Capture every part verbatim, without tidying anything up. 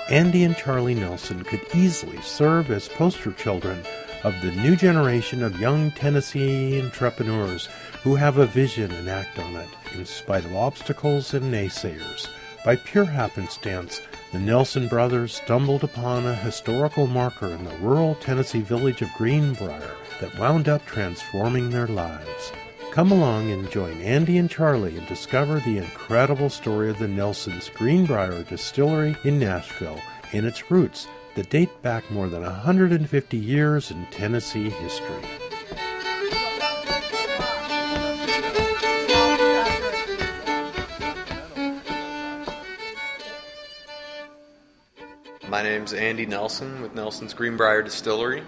Andy and Charlie Nelson could easily serve as poster children of the new generation of young Tennessee entrepreneurs who have a vision and act on it, in spite of obstacles and naysayers. By pure happenstance, the Nelson brothers stumbled upon a historical marker in the rural Tennessee village of Greenbrier that wound up transforming their lives. Come along and join Andy and Charlie and discover the incredible story of the Nelsons' Greenbrier Distillery in Nashville and its roots that date back more than one hundred fifty years in Tennessee history. My name's Andy Nelson with Nelson's Greenbrier Distillery.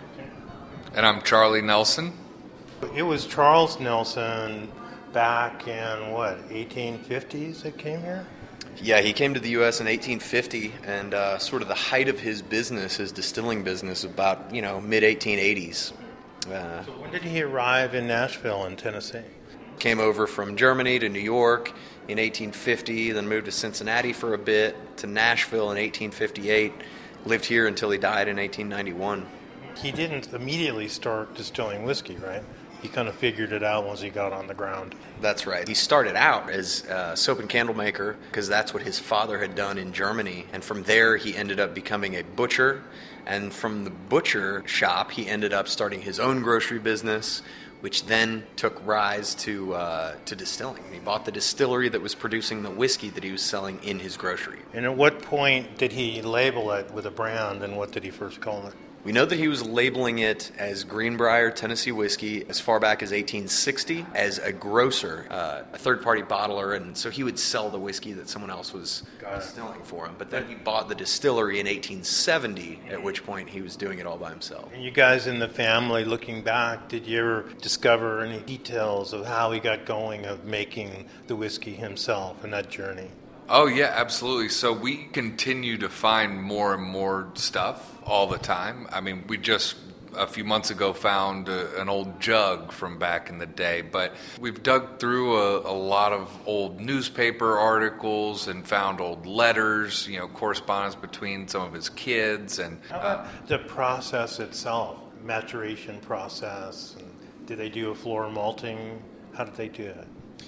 And I'm Charlie Nelson. It was Charles Nelson back in, what, eighteen fifties that came here? Yeah, he came to the U S in eighteen fifty, and uh, sort of the height of his business, his distilling business, about, you know, mid eighteen eighties. Uh, so when did he arrive in Nashville in Tennessee? Came over from Germany to New York in eighteen fifty, then moved to Cincinnati for a bit, to Nashville in eighteen fifty-eight, lived here until he died in eighteen ninety-one. He didn't immediately start distilling whiskey, right? He kind of figured it out once he got on the ground. That's right. He started out as a soap and candle maker because that's what his father had done in Germany. And from there, he ended up becoming a butcher. And from the butcher shop, he ended up starting his own grocery business, which then took rise to uh, to distilling. He bought the distillery that was producing the whiskey that he was selling in his grocery. And at what point did he label it with a brand, and what did he first call it? We know that he was labeling it as Greenbrier Tennessee Whiskey as far back as eighteen sixty as a grocer, uh, a third-party bottler, and so he would sell the whiskey that someone else was distilling for him. But then he bought the distillery in eighteen seventy, at which point he was doing it all by himself. And you guys in the family, looking back, did you ever discover any details of how he got going of making the whiskey himself in that journey? Oh, yeah, absolutely. So we continue to find more and more stuff all the time. I mean, we just a few months ago found a, an old jug from back in the day, but we've dug through a, a lot of old newspaper articles and found old letters, you know, correspondence between some of his kids. And how about uh, the process itself, maturation process? And did they do a floor malting? How did they do it?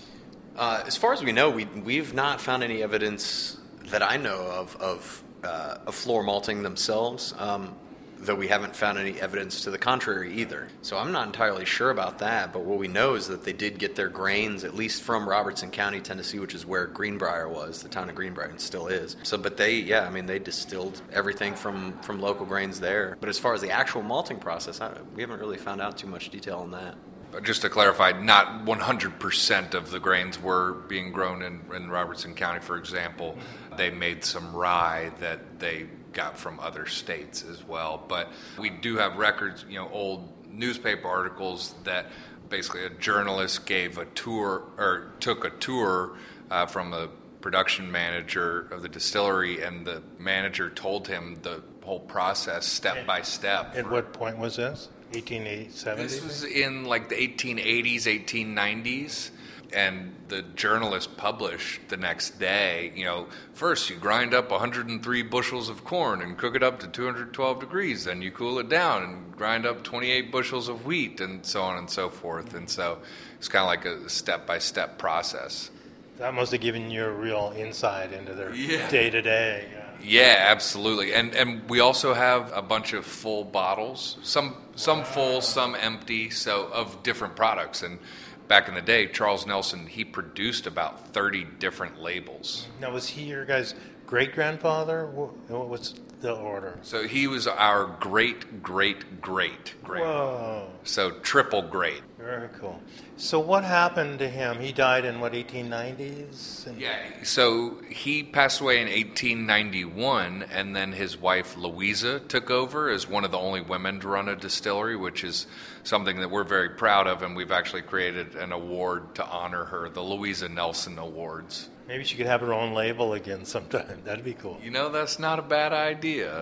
Uh, as far as we know, we, we've not found any evidence that I know of of, uh, of floor malting themselves, um, though we haven't found any evidence to the contrary either. So I'm not entirely sure about that, but what we know is that they did get their grains, at least from Robertson County, Tennessee, which is where Greenbrier was, the town of Greenbrier, and still is. So, but they, yeah, I mean, they distilled everything from, from local grains there. But as far as the actual malting process, I, we haven't really found out too much detail on that. Just to clarify, not one hundred percent of the grains were being grown in, in Robertson County, for example. They made some rye that they got from other states as well. But we do have records, you know, old newspaper articles that basically a journalist gave a tour or took a tour uh, from a production manager of the distillery, and the manager told him the whole process step by step. At what point was this? eighteen seventy? This was in like the eighteen eighties, eighteen nineties, and the journalist published the next day, you know, first you grind up one hundred three bushels of corn and cook it up to two hundred twelve degrees, then you cool it down and grind up twenty-eight bushels of wheat, and so on and so forth. And so it's kind of like a step-by-step process. That must have given you a real insight into their yeah. day-to-day. Yeah, absolutely. And and we also have a bunch of full bottles, some some full, some empty, so of different products. And back in the day, Charles Nelson, he produced about thirty different labels. Now, was he your guys' great-grandfather? What was the order? So he was our great, great, great, great. Whoa. So triple great. Very cool. So what happened to him? He died in, what, eighteen nineties? And yeah, so he passed away in eighteen ninety-one, and then his wife Louisa took over as one of the only women to run a distillery, which is something that we're very proud of, and we've actually created an award to honor her, the Louisa Nelson Awards. Maybe she could have her own label again sometime. That'd be cool. You know, that's not a bad idea.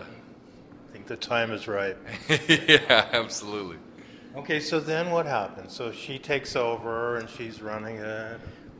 I think the time is right. Yeah, absolutely. Okay, so then what happens? So she takes over and she's running it.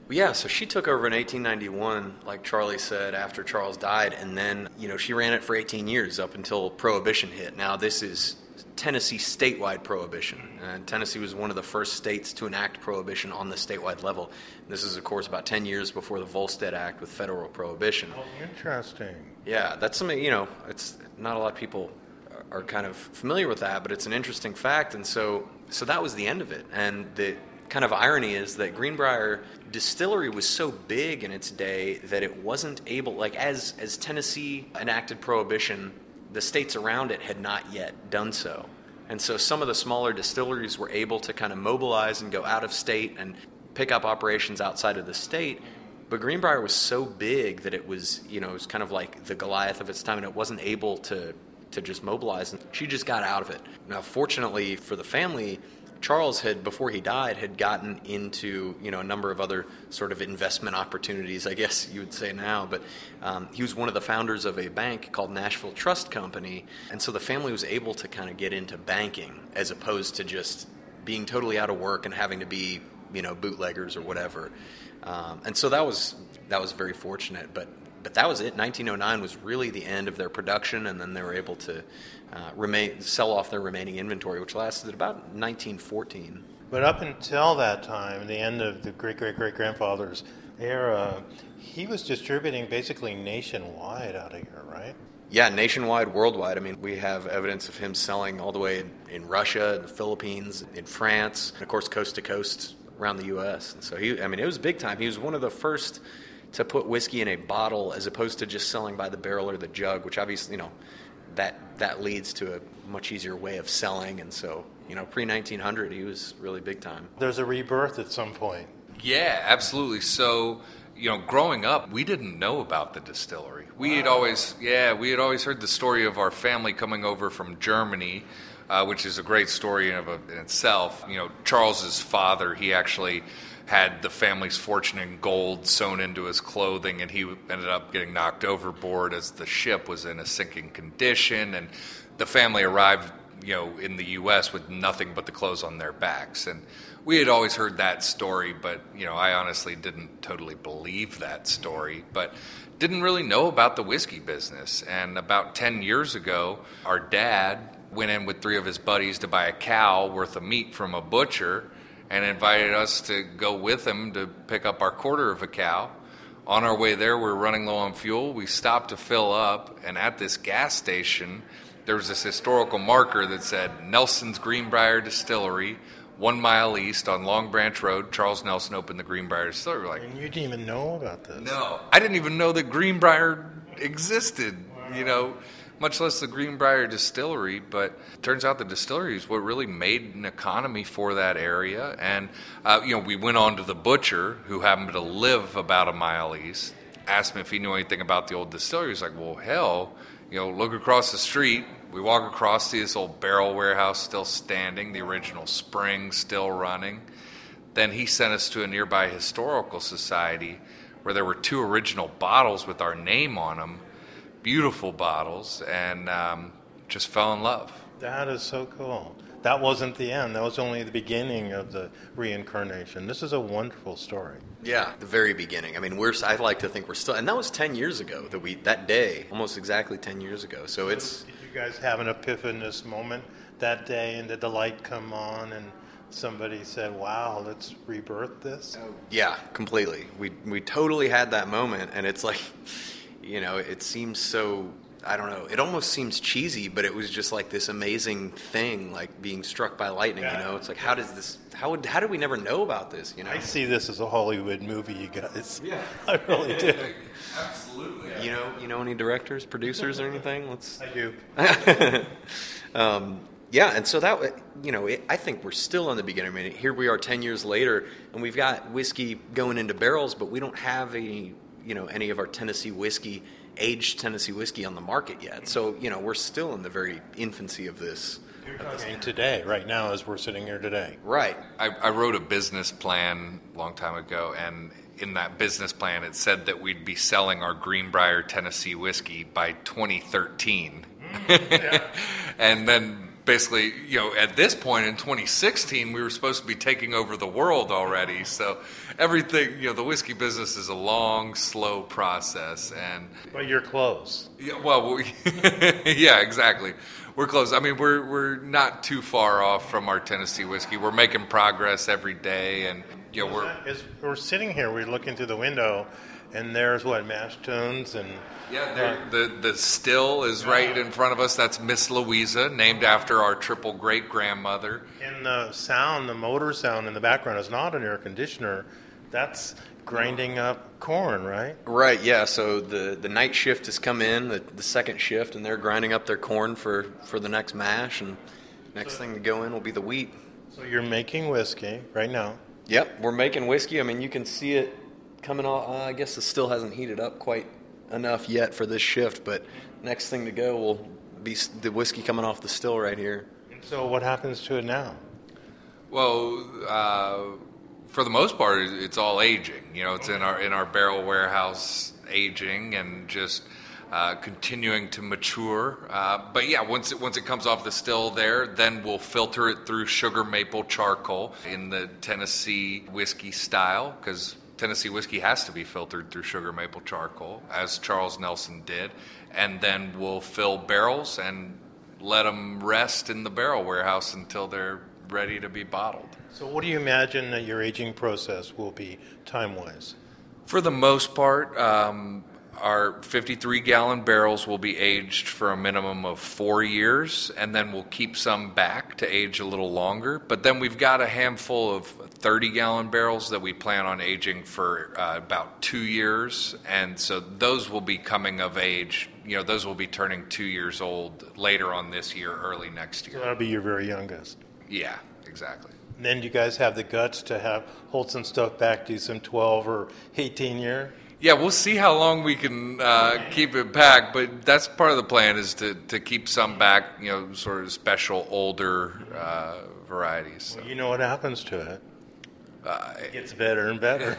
Yeah, so she took over in eighteen ninety-one, like Charlie said, after Charles died, and then, you know, she ran it for eighteen years up until Prohibition hit. Now, this is Tennessee statewide prohibition, and Tennessee was one of the first states to enact prohibition on the statewide level. This is, of course, about ten years before the Volstead Act with federal prohibition. Oh, interesting. Yeah, that's something, you know, it's not a lot of people are kind of familiar with that, but it's an interesting fact, and so so that was the end of it. And the kind of irony is that Greenbrier Distillery was so big in its day that it wasn't able, like as as Tennessee enacted prohibition, the states around it had not yet done so. And so some of the smaller distilleries were able to kind of mobilize and go out of state and pick up operations outside of the state. But Greenbrier was so big that it was, you know, it was kind of like the Goliath of its time, and it wasn't able to to just mobilize. And she just got out of it. Now, fortunately for the family, Charles had, before he died, had gotten into, you know, a number of other sort of investment opportunities, I guess you would say now. But um, he was one of the founders of a bank called Nashville Trust Company. And so the family was able to kind of get into banking as opposed to just being totally out of work and having to be, you know, bootleggers or whatever. Um, and so that was that was very fortunate. But but that was it. nineteen oh nine was really the end of their production, and then they were able to uh, remain sell off their remaining inventory, which lasted about nineteen fourteen. But up until that time, the end of the great-great-great-grandfather's era, he was distributing basically nationwide out of here, right? Yeah, nationwide, worldwide. I mean, we have evidence of him selling all the way in, in Russia, in the Philippines, in France, and of course coast to coast around the U S. And so he, I mean, it was big time. He was one of the first to put whiskey in a bottle as opposed to just selling by the barrel or the jug, which obviously, you know, that that leads to a much easier way of selling. And so, you know, pre nineteen hundred, he was really big time. There's a rebirth at some point. Yeah, absolutely. So, you know, growing up, we didn't know about the distillery. We had always, yeah, we had always heard the story of our family coming over from Germany, uh, which is a great story in, of a, in itself. You know, Charles's father, he actually had the family's fortune in gold sewn into his clothing, and he ended up getting knocked overboard as the ship was in a sinking condition, and the family arrived, you know, in the U S with nothing but the clothes on their backs. And we had always heard that story, but, you know, I honestly didn't totally believe that story, but didn't really know about the whiskey business. And about ten years ago, our dad went in with three of his buddies to buy a cow worth of meat from a butcher, and invited us to go with him to pick up our quarter of a cow. On our way there, we were running low on fuel. We stopped to fill up, and at this gas station, there was this historical marker that said Nelson's Greenbrier Distillery, one mile east on Long Branch Road. Charles Nelson opened the Greenbrier Distillery. We're like, And you didn't even know about this. no, I didn't even know that Greenbrier existed, you know, much less the Greenbrier Distillery. But it turns out the distillery is what really made an economy for that area. And, uh, you know, we went on to the butcher, who happened to live about a mile east, asked him if he knew anything about the old distillery. He's like, well, hell, you know, look across the street. We walk across, see this old barrel warehouse still standing, the original spring still running. Then he sent us to a nearby historical society where there were two original bottles with our name on them, beautiful bottles, and um, just fell in love. That is so cool. That wasn't the end. That was only the beginning of the reincarnation. This is a wonderful story. Yeah, the very beginning. I mean, we're I like to think we're still, and that was ten years ago that we that day, almost exactly ten years ago. So it's. Did you guys have an epiphanous moment that day, and did the light come on, and somebody said, "Wow, let's rebirth this"? Yeah, completely. We we totally had that moment, and it's like, you know, it seems so. I don't know. It almost seems cheesy, but it was just like this amazing thing, like being struck by lightning. Yeah. You know, it's like, how does this? How would? How did we never know about this? You know, I see this as a Hollywood movie, you guys. Yeah. I really do. Absolutely. You know, you know any directors, producers, or anything? Let's. I do. um, yeah, and so that, you know, it, I think we're still in the beginning. I mean, here we are ten years later, and we've got whiskey going into barrels, but we don't have any, you know, any of our Tennessee whiskey, aged Tennessee whiskey on the market yet. So, you know, we're still in the very infancy of this. You're talking today, right now, as we're sitting here today. Right. I, I wrote a business plan a long time ago, and in that business plan, it said that we'd be selling our Greenbrier Tennessee whiskey by twenty thirteen. Yeah. And then basically, you know, at this point in twenty sixteen, we were supposed to be taking over the world already. So everything, you know, the whiskey business is a long, slow process. And But you're close. yeah, well, we, yeah, exactly. We're close. I mean, we're we're not too far off from our Tennessee whiskey. We're making progress every day, and you know, we're As we're sitting here, we're looking through the window, and there's what, mashed tunes and yeah. there- The the still is right in front of us. That's Miss Louisa, named after our triple great grandmother. and the sound, the motor sound in the background is not an air conditioner. That's grinding up corn, right? Right, yeah. So the, the night shift has come in, the, the second shift, and they're grinding up their corn for, for the next mash. And next thing to go in will be the wheat. So you're making whiskey right now. Yep, we're making whiskey. I mean, you can see it coming off. Uh, I guess it still hasn't heated up quite enough yet for this shift, but next thing to go will be s- the whiskey coming off the still right here. So what happens to it now? Well, uh, for the most part, it- it's all aging. You know, it's in our in our barrel warehouse aging and just uh, continuing to mature. Uh, but yeah, once it once it comes off the still there, then we'll filter it through sugar maple charcoal in the Tennessee whiskey style, because Tennessee whiskey has to be filtered through sugar maple charcoal, as Charles Nelson did, and then we'll fill barrels and let them rest in the barrel warehouse until they're ready to be bottled. So what do you imagine that your aging process will be time-wise? For the most part, um, our fifty-three gallon barrels will be aged for a minimum of four years, and then we'll keep some back to age a little longer. But then we've got a handful of thirty gallon barrels that we plan on aging for uh, about two years, and so those will be coming of age. You know, those will be turning two years old later on this year, early next So year. that'll be your very youngest. Yeah, exactly. And then do you guys have the guts to have hold some stuff back, do some twelve or eighteen year? Yeah, we'll see how long we can uh, keep it back, but that's part of the plan, is to, to keep some back, you know, sort of special older uh, varieties. Well, you know what happens to it. Uh, It gets better and better.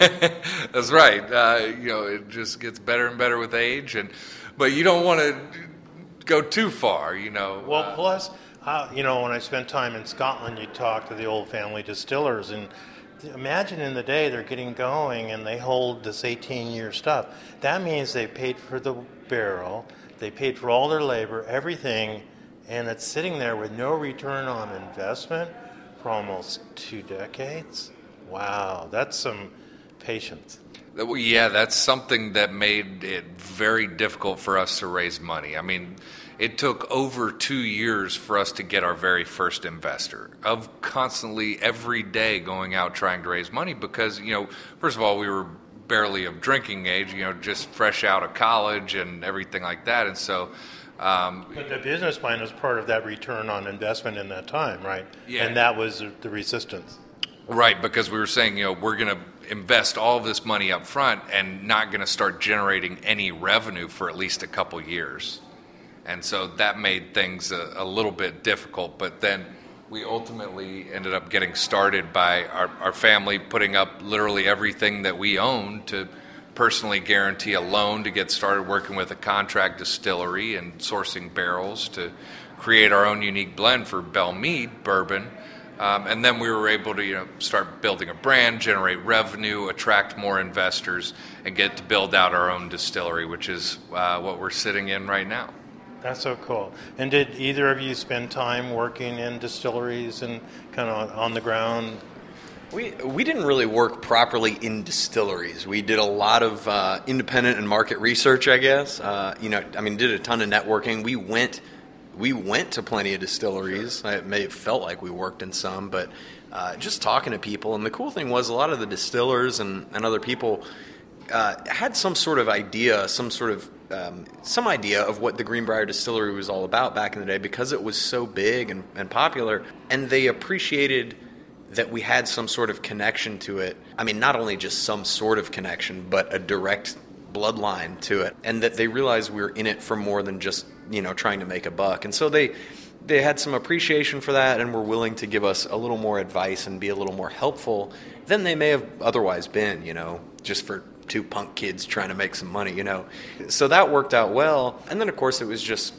that's right. Uh, you know, it just gets better and better with age, and but you don't want to go too far, you know. Well, Uh, plus, uh, you know, when I spent time in Scotland, you talk to the old family distillers, and imagine in the day they're getting going and they hold this eighteen-year stuff. That means they paid for the barrel, they paid for all their labor, everything, and it's sitting there with no return on investment for almost two decades. Wow, that's some patience. Well, yeah, that's something that made it very difficult for us to raise money. I mean, it took over two years for us to get our very first investor, of constantly every day going out trying to raise money because, you know, first of all, we were barely of drinking age, you know, just fresh out of college and everything like that. And so, um, But the business plan is part of that return on investment in that time, right? Yeah. And that was the resistance. right, because we were saying, you know, we're going to invest all of this money up front and not going to start generating any revenue for at least a couple years. And so that made things a, a little bit difficult. But then we ultimately ended up getting started by our, our family putting up literally everything that we owned to personally guarantee a loan to get started working with a contract distillery and sourcing barrels to create our own unique blend for Belle Meade bourbon. Um, and then we were able to, you know, start building a brand, generate revenue, attract more investors, and get to build out our own distillery, which is uh, what we're sitting in right now. That's so cool. And did either of you spend time working in distilleries and kind of on the ground? We we didn't really work properly in distilleries. We did a lot of uh, independent and market research, I guess. Uh, you know, I mean, did a ton of networking. We went we went to plenty of distilleries. It may have felt like we worked in some, but uh, just talking to people. And the cool thing was a lot of the distillers and, and other people uh, had some sort of idea, some sort of um, some idea of what the Greenbrier Distillery was all about back in the day because it was so big and, and popular, and they appreciated that we had some sort of connection to it. I mean, not only just some sort of connection, but a direct bloodline to it, and that they realized we were in it for more than just, you know, trying to make a buck. And so they they had some appreciation for that and were willing to give us a little more advice and be a little more helpful than they may have otherwise been, you know, just for two punk kids trying to make some money, you know. So that worked out well. And then, of course, it was just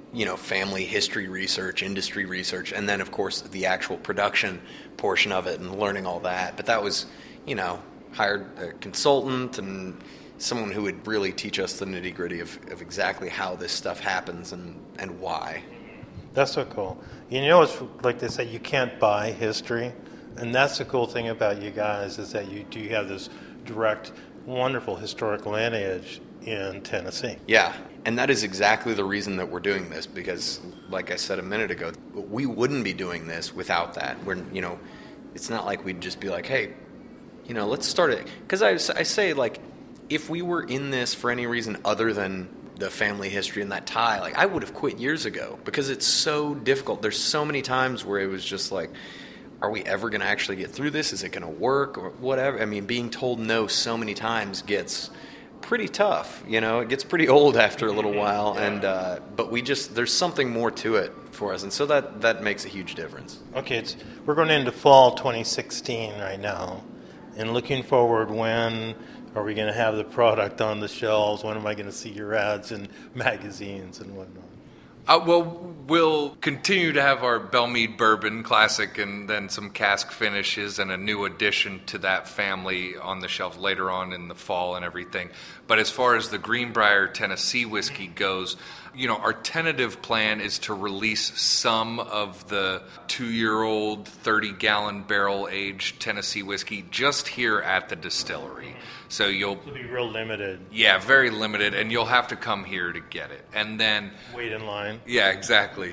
you know, family history research, industry research, and then, of course, the actual production portion of it and learning all that. But that was, you know, hired a consultant and someone who would really teach us the nitty-gritty of, of exactly how this stuff happens and, and why. That's so cool. You know, it's like they say, you can't buy history. And that's the cool thing about you guys is that you do have this direct, wonderful historical lineage in Tennessee. Yeah, and that is exactly the reason that we're doing this, because, like I said a minute ago, we wouldn't be doing this without that. We're, you know, it's not like we'd just be like, hey, you know, let's start it. Because I, I say, like, if we were in this for any reason other than the family history and that tie, like, I would have quit years ago because it's so difficult. There's so many times where it was just like, are we ever going to actually get through this? Is it going to work or whatever? I mean, being told no so many times gets pretty tough, you know. It gets pretty old after a little while, yeah. and uh, but we just there's something more to it for us, and so that that makes a huge difference. Okay, it's, we're going into fall twenty sixteen right now, and looking forward, when are we going to have the product on the shelves? When am I going to see your ads in magazines and whatnot? Uh, well, we'll continue to have our Bellmead Bourbon Classic and then some cask finishes and a new addition to that family on the shelf later on in the fall and everything. But as far as the Greenbrier Tennessee whiskey goes, you know, our tentative plan is to release some of the two-year-old, thirty-gallon barrel-aged Tennessee whiskey just here at the distillery. So you'll... It'll be real limited. Yeah, very limited, and you'll have to come here to get it. And then... Wait in line. Yeah, exactly.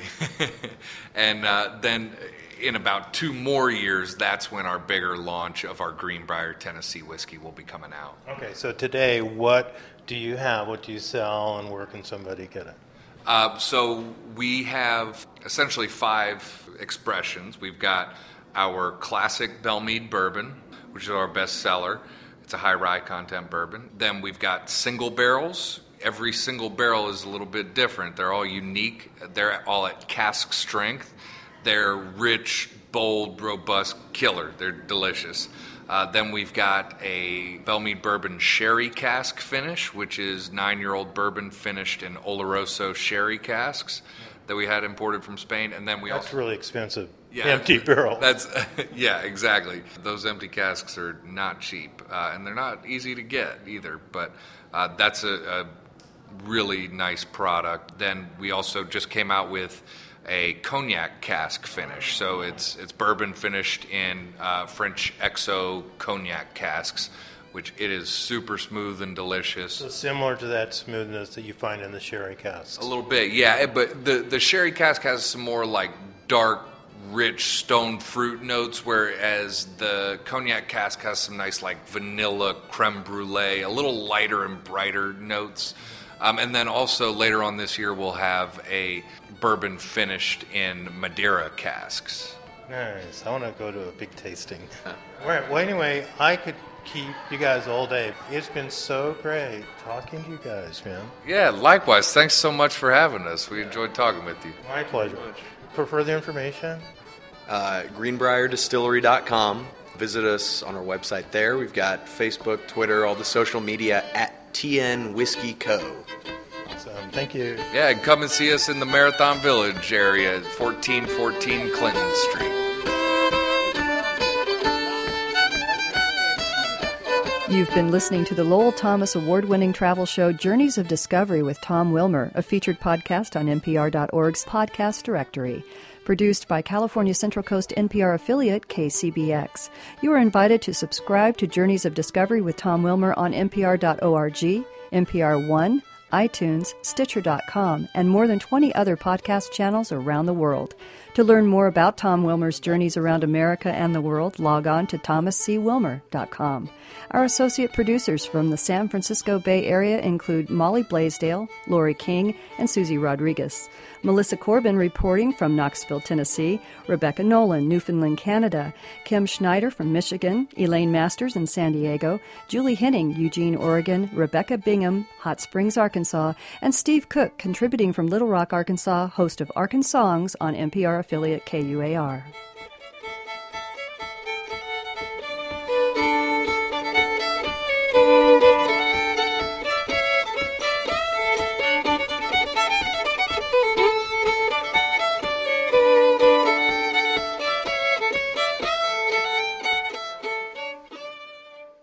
And uh, then in about two more years, that's when our bigger launch of our Greenbrier Tennessee whiskey will be coming out. Okay, so today, what do you have? What do you sell, and where can somebody get it? Uh, so we have essentially five expressions. We've got our classic Bellmead Bourbon, which is our best seller. It's a high rye content bourbon. Then we've got single barrels. Every single barrel is a little bit different. They're all unique. They're all at cask strength. They're rich, bold, robust, killer. They're delicious. Uh, then we've got a Bellmead Bourbon Sherry cask finish, which is nine-year-old bourbon finished in Oloroso sherry casks that we had imported from Spain. And then we That's also... really expensive. Yeah, empty barrel. That's yeah, exactly. Those empty casks are not cheap, uh, and they're not easy to get either. But uh, that's a, a really nice product. Then we also just came out with a cognac cask finish. So it's it's bourbon finished in uh, French X O cognac casks, which it is super smooth and delicious. So similar to that smoothness that you find in the sherry casks. A little bit, yeah. But the the sherry cask has some more like dark, rich stone fruit notes, whereas the cognac cask has some nice like vanilla, creme brulee, a little lighter and brighter notes. Um, and then also later on this year we'll have a bourbon finished in Madeira casks. Nice. I want to go to a big tasting. All right. Well, anyway, I could keep you guys all day. It's been so great talking to you guys, man. Yeah, likewise. Thanks so much for having us. We enjoyed talking with you. My pleasure. For further information, Uh, greenbrier distillery dot com. Visit us on our website there. We've got Facebook, Twitter, all the social media at T N Whiskey Co. awesome. Thank you. Yeah, and come and see us in the Marathon Village area, fourteen fourteen Clinton Street. You've been listening to the Lowell Thomas award-winning travel show Journeys of Discovery with Tom Wilmer, a featured podcast on N P R dot org's podcast directory. Produced by California Central Coast N P R affiliate K C B X. You are invited to subscribe to Journeys of Discovery with Tom Wilmer on N P R dot org, N P R One, iTunes, Stitcher dot com, and more than twenty other podcast channels around the world. To learn more about Tom Wilmer's journeys around America and the world, log on to thomas c wilmer dot com. Our associate producers from the San Francisco Bay Area include Molly Blaisdell, Lori King, and Susie Rodriguez. Melissa Corbin reporting from Knoxville, Tennessee, Rebecca Nolan, Newfoundland, Canada, Kim Schneider from Michigan, Elaine Masters in San Diego, Julie Henning, Eugene, Oregon, Rebecca Bingham, Hot Springs, Arkansas, and Steve Cook, contributing from Little Rock, Arkansas, host of Arkansas Songs on N P R affiliate K U A R.